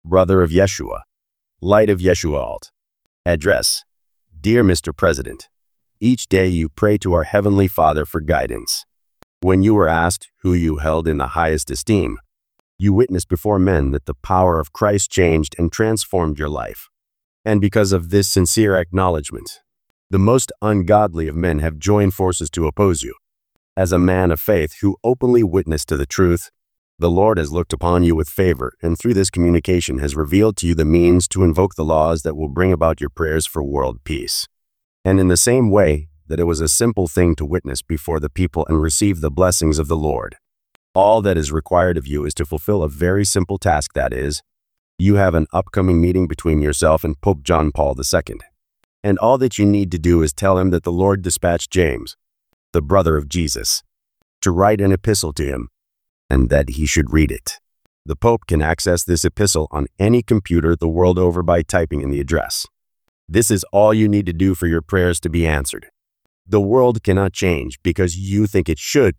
brother of Yeshua, light of Yeshua alt. Address: Dear Mr. President, each day you pray to our Heavenly Father for guidance. When you were asked who you held in the highest esteem, you witnessed before men that the power of Christ changed and transformed your life. And because of this sincere acknowledgement, the most ungodly of men have joined forces to oppose you. As a man of faith who openly witnessed to the truth, the Lord has looked upon you with favor, and through this communication has revealed to you the means to invoke the laws that will bring about your prayers for world peace. And in the same way that it was a simple thing to witness before the people and receive the blessings of the Lord, all that is required of you is to fulfill a very simple task, that is, you have an upcoming meeting between yourself and Pope John Paul II. And all that you need to do is tell him that the Lord dispatched James, the brother of Jesus, to write an epistle to him, and that he should read it. The Pope can access this epistle on any computer the world over by typing in the address. This is all you need to do for your prayers to be answered. The world cannot change because you think it should.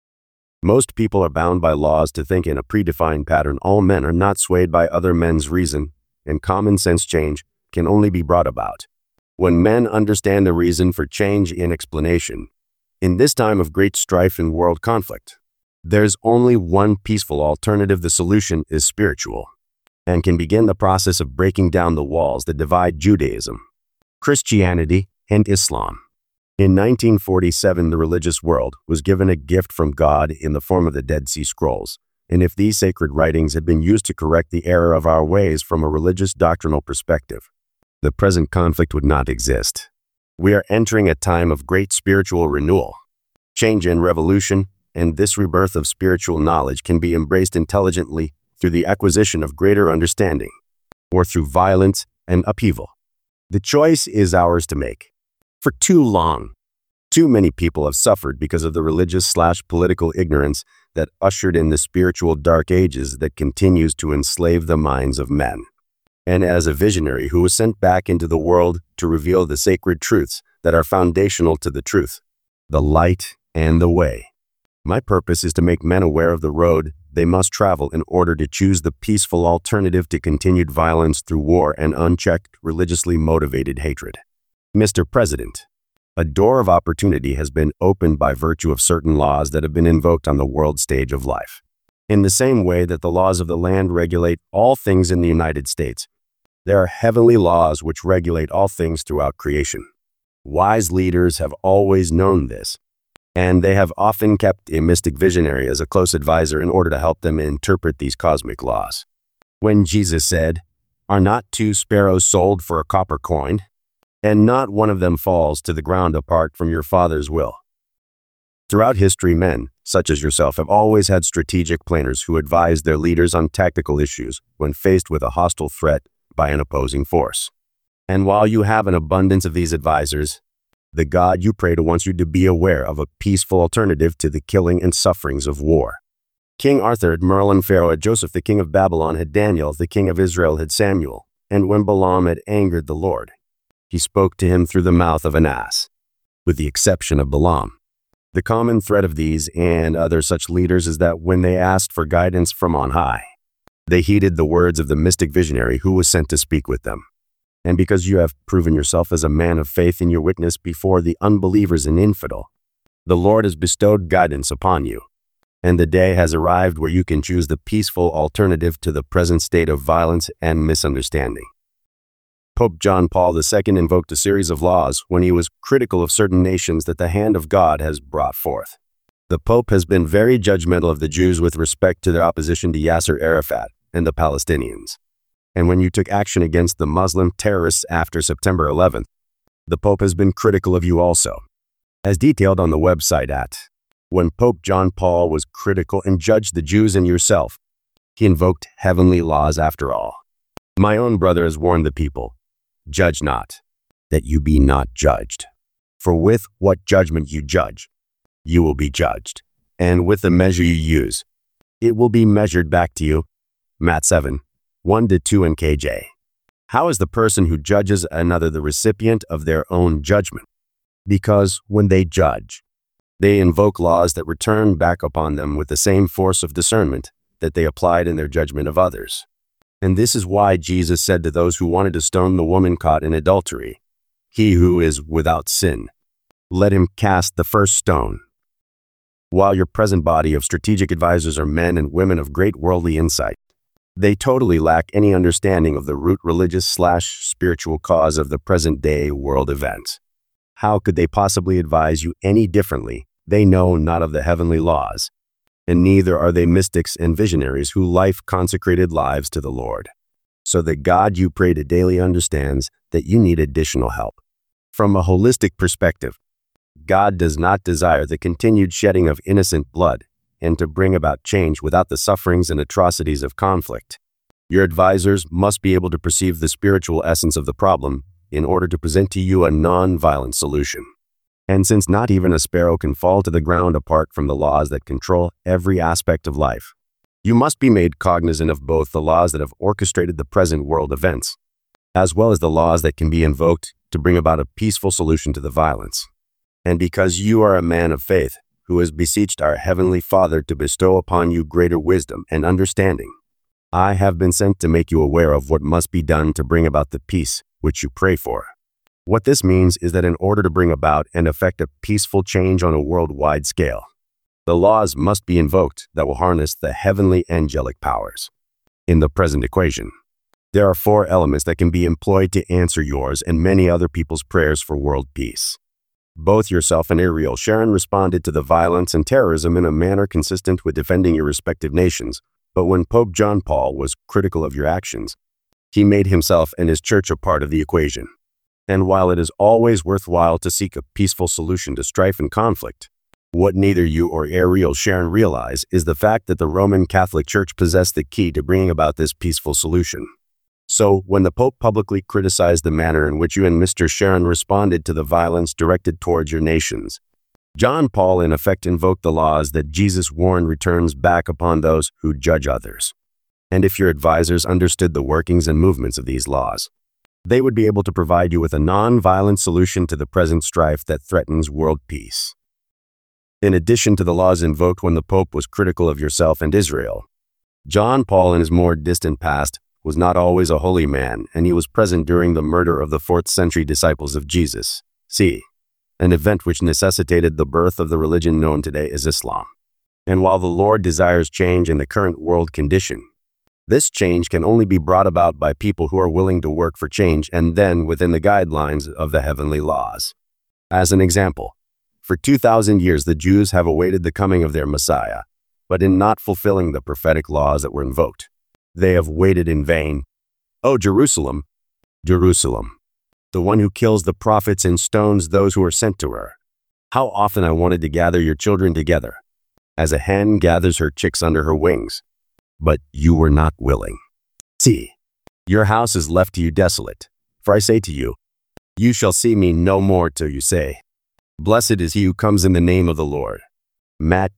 Most people are bound by laws to think in a predefined pattern. All men are not swayed by other men's reason, and common sense change can only be brought about when men understand the reason for change in explanation. In this time of great strife and world conflict, there's only one peaceful alternative. The solution is spiritual, and can begin the process of breaking down the walls that divide Judaism, Christianity, and Islam. In 1947, the religious world was given a gift from God in the form of the Dead Sea Scrolls, and if these sacred writings had been used to correct the error of our ways from a religious doctrinal perspective, the present conflict would not exist. We are entering a time of great spiritual renewal, change and revolution, and this rebirth of spiritual knowledge can be embraced intelligently through the acquisition of greater understanding, or through violence and upheaval. The choice is ours to make. For too long, too many people have suffered because of the religious/political ignorance that ushered in the spiritual dark ages that continues to enslave the minds of men. And as a visionary who was sent back into the world to reveal the sacred truths that are foundational to the truth, the light and the way, my purpose is to make men aware of the road they must travel in order to choose the peaceful alternative to continued violence through war and unchecked, religiously motivated hatred. Mr. President, a door of opportunity has been opened by virtue of certain laws that have been invoked on the world stage of life. In the same way that the laws of the land regulate all things in the United States, there are heavenly laws which regulate all things throughout creation. Wise leaders have always known this, and they have often kept a mystic visionary as a close advisor in order to help them interpret these cosmic laws. When Jesus said, "Are not 2 sparrows sold for a copper coin? And not one of them falls to the ground apart from your Father's will." Throughout history, men, such as yourself, have always had strategic planners who advise their leaders on tactical issues when faced with a hostile threat by an opposing force. And while you have an abundance of these advisors, the God you pray to wants you to be aware of a peaceful alternative to the killing and sufferings of war. King Arthur had Merlin, Pharaoh had Joseph, the king of Babylon had Daniel, the king of Israel had Samuel, and when Balaam had angered the Lord, he spoke to him through the mouth of an ass, with the exception of Balaam. The common thread of these and other such leaders is that when they asked for guidance from on high, they heeded the words of the mystic visionary who was sent to speak with them. And because you have proven yourself as a man of faith in your witness before the unbelievers and infidel, the Lord has bestowed guidance upon you, and the day has arrived where you can choose the peaceful alternative to the present state of violence and misunderstanding. Pope John Paul II invoked a series of laws when he was critical of certain nations that the hand of God has brought forth. The Pope has been very judgmental of the Jews with respect to their opposition to Yasser Arafat and the Palestinians. And when you took action against the Muslim terrorists after September 11th, the Pope has been critical of you also. As detailed on the website when Pope John Paul was critical and judged the Jews and yourself, he invoked heavenly laws after all. My own brother has warned the people, "Judge not, that you be not judged. For with what judgment you judge, you will be judged. And with the measure you use, it will be measured back to you." Matt 7, 1-2 NKJ. How is the person who judges another the recipient of their own judgment? Because when they judge, they invoke laws that return back upon them with the same force of discernment that they applied in their judgment of others. And this is why Jesus said to those who wanted to stone the woman caught in adultery, "He who is without sin, let him cast the first stone." While your present body of strategic advisors are men and women of great worldly insight, they totally lack any understanding of the root religious/spiritual cause of the present-day world events. How could they possibly advise you any differently? They know not of the heavenly laws, and neither are they mystics and visionaries who life consecrated lives to the Lord. So the God you pray to daily understands that you need additional help. From a holistic perspective, God does not desire the continued shedding of innocent blood and to bring about change without the sufferings and atrocities of conflict. Your advisors must be able to perceive the spiritual essence of the problem in order to present to you a non-violent solution. And since not even a sparrow can fall to the ground apart from the laws that control every aspect of life, you must be made cognizant of both the laws that have orchestrated the present world events, as well as the laws that can be invoked to bring about a peaceful solution to the violence. And because you are a man of faith who has beseeched our Heavenly Father to bestow upon you greater wisdom and understanding, I have been sent to make you aware of what must be done to bring about the peace which you pray for. What this means is that in order to bring about and effect a peaceful change on a worldwide scale, the laws must be invoked that will harness the heavenly angelic powers. In the present equation, there are 4 elements that can be employed to answer yours and many other people's prayers for world peace. Both yourself and Ariel Sharon responded to the violence and terrorism in a manner consistent with defending your respective nations, but when Pope John Paul was critical of your actions, he made himself and his church a part of the equation. And while it is always worthwhile to seek a peaceful solution to strife and conflict, what neither you or Ariel Sharon realize is the fact that the Roman Catholic Church possessed the key to bringing about this peaceful solution. So, when the Pope publicly criticized the manner in which you and Mr. Sharon responded to the violence directed towards your nations, John Paul in effect invoked the laws that Jesus warned returns back upon those who judge others. And if your advisors understood the workings and movements of these laws, they would be able to provide you with a non-violent solution to the present strife that threatens world peace. In addition to the laws invoked when the Pope was critical of yourself and Israel, John Paul in his more distant past was not always a holy man, and he was present during the murder of the 4th century disciples of Jesus. See, an event which necessitated the birth of the religion known today as Islam. And while the Lord desires change in the current world condition, this change can only be brought about by people who are willing to work for change and then within the guidelines of the heavenly laws. As an example, for 2,000 years the Jews have awaited the coming of their Messiah, but in not fulfilling the prophetic laws that were invoked, they have waited in vain. O Jerusalem, Jerusalem, the one who kills the prophets and stones those who are sent to her. How often I wanted to gather your children together, as a hen gathers her chicks under her wings, but you were not willing. See, your house is left to you desolate. For I say to you, you shall see me no more till you say, Blessed is he who comes in the name of the Lord. Matt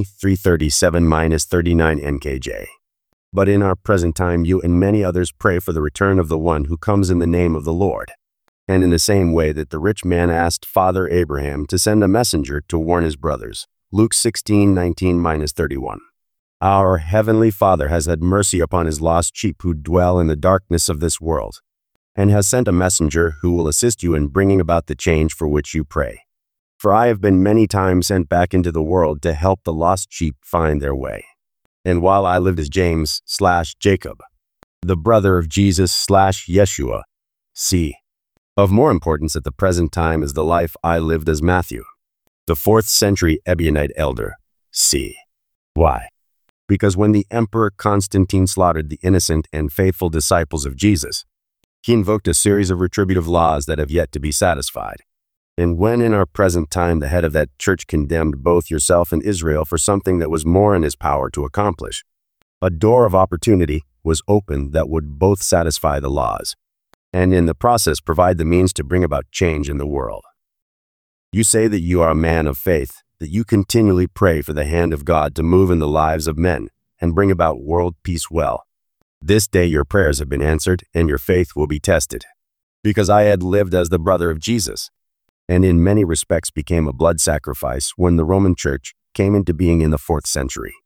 23:37-39 NKJ. But in our present time you and many others pray for the return of the one who comes in the name of the Lord. And in the same way that the rich man asked Father Abraham to send a messenger to warn his brothers. Luke 16:19-31. Our Heavenly Father has had mercy upon his lost sheep who dwell in the darkness of this world, and has sent a messenger who will assist you in bringing about the change for which you pray. For I have been many times sent back into the world to help the lost sheep find their way. And while I lived as James/Jacob, the brother of Jesus/Yeshua, C. Of more importance at the present time is the life I lived as Matthew, the 4th century Ebionite elder, C. Why? Because when the Emperor Constantine slaughtered the innocent and faithful disciples of Jesus, he invoked a series of retributive laws that have yet to be satisfied. And when in our present time the head of that church condemned both yourself and Israel for something that was more in his power to accomplish, a door of opportunity was opened that would both satisfy the laws, and in the process provide the means to bring about change in the world. You say that you are a man of faith, that you continually pray for the hand of God to move in the lives of men and bring about world peace well. This day your prayers have been answered and your faith will be tested. Because I had lived as the brother of Jesus, and in many respects became a blood sacrifice when the Roman Church came into being in the 4th century.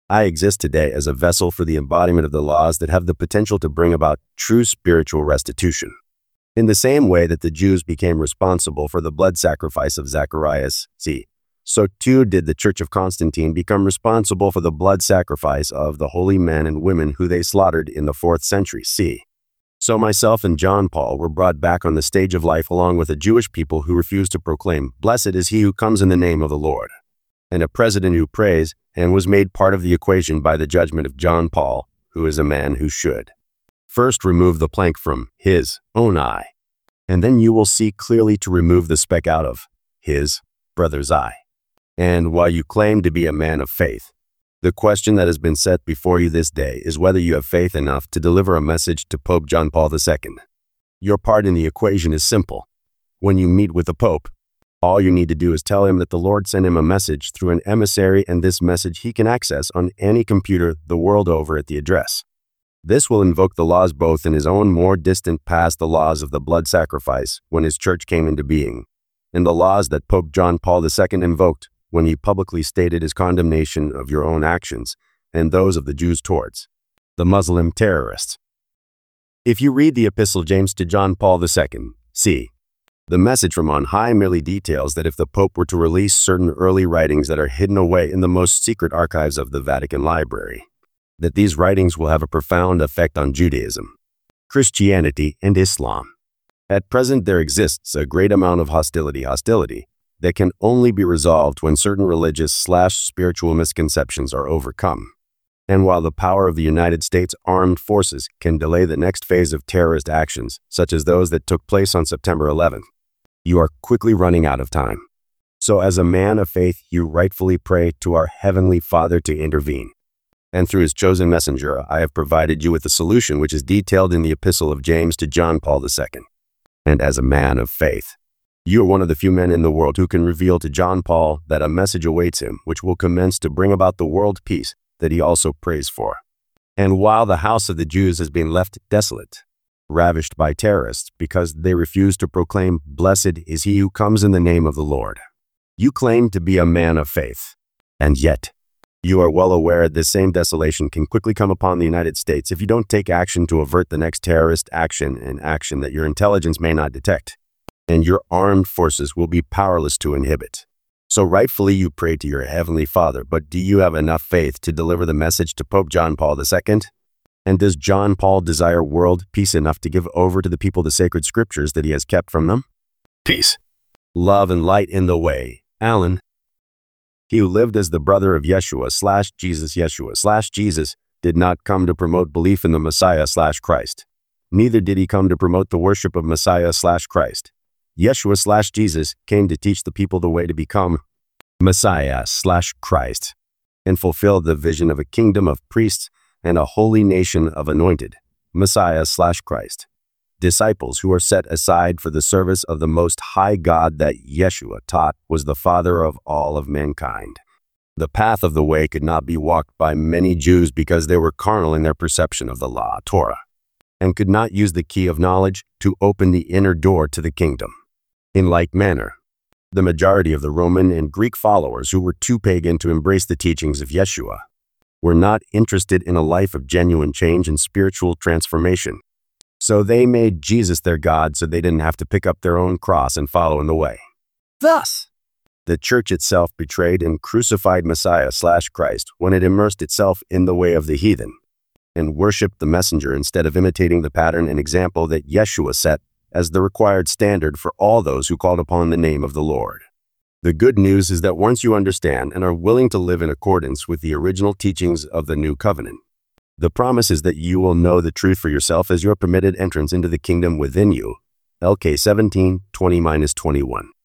I exist today as a vessel for the embodiment of the laws that have the potential to bring about true spiritual restitution. In the same way that the Jews became responsible for the blood sacrifice of Zacharias, c. So too did the Church of Constantine become responsible for the blood sacrifice of the holy men and women who they slaughtered in the 4th century c. So myself and John Paul were brought back on the stage of life along with a Jewish people who refused to proclaim, "Blessed is he who comes in the name of the Lord," and a president who prays, and was made part of the equation by the judgment of John Paul, who is a man who should first remove the plank from his own eye, and then you will see clearly to remove the speck out of his brother's eye. And while you claim to be a man of faith, the question that has been set before you this day is whether you have faith enough to deliver a message to Pope John Paul II. Your part in the equation is simple. When you meet with the Pope, all you need to do is tell him that the Lord sent him a message through an emissary, and this message he can access on any computer the world over at the address. This will invoke the laws both in his own more distant past, the laws of the blood sacrifice when his church came into being, and the laws that Pope John Paul II invoked when he publicly stated his condemnation of your own actions and those of the Jews towards the Muslim terrorists. If you read the Epistle James to John Paul II, c. The message from on high merely details that if the Pope were to release certain early writings that are hidden away in the most secret archives of the Vatican Library, that these writings will have a profound effect on Judaism, Christianity, and Islam. At present, there exists a great amount of hostility that can only be resolved when certain religious/spiritual misconceptions are overcome. And while the power of the United States Armed Forces can delay the next phase of terrorist actions, such as those that took place on September 11th, you are quickly running out of time. So as a man of faith, you rightfully pray to our Heavenly Father to intervene. And through his chosen messenger, I have provided you with a solution which is detailed in the Epistle of James to John Paul II. And as a man of faith, you are one of the few men in the world who can reveal to John Paul that a message awaits him which will commence to bring about the world peace that he also prays for. And while the house of the Jews has been left desolate, ravished by terrorists because they refuse to proclaim, "Blessed is he who comes in the name of the Lord," you claim to be a man of faith. And yet, you are well aware this same desolation can quickly come upon the United States if you don't take action to avert the next terrorist action, an action that your intelligence may not detect, and your armed forces will be powerless to inhibit. So rightfully you pray to your Heavenly Father, but do you have enough faith to deliver the message to Pope John Paul II? And does John Paul desire world peace enough to give over to the people the sacred scriptures that he has kept from them? Peace, love, and light in the way, Alan. He who lived as the brother of Yeshua/Jesus did not come to promote belief in the Messiah/Christ. Neither did he come to promote the worship of Messiah/Christ. Yeshua/Jesus came to teach the people the way to become Messiah/Christ and fulfill the vision of a kingdom of priests and a holy nation of anointed Messiah/Christ, disciples who are set aside for the service of the Most High God that Yeshua taught was the Father of all of mankind. The path of the way could not be walked by many Jews because they were carnal in their perception of the law, Torah, and could not use the key of knowledge to open the inner door to the kingdom. In like manner, the majority of the Roman and Greek followers who were too pagan to embrace the teachings of Yeshua were not interested in a life of genuine change and spiritual transformation. So they made Jesus their God so they didn't have to pick up their own cross and follow in the way. Thus, the church itself betrayed and crucified Messiah/Christ when it immersed itself in the way of the heathen and worshipped the messenger instead of imitating the pattern and example that Yeshua set as the required standard for all those who called upon the name of the Lord. The good news is that once you understand and are willing to live in accordance with the original teachings of the new covenant, the promise is that you will know the truth for yourself as your permitted entrance into the kingdom within you. LK 17:20-21.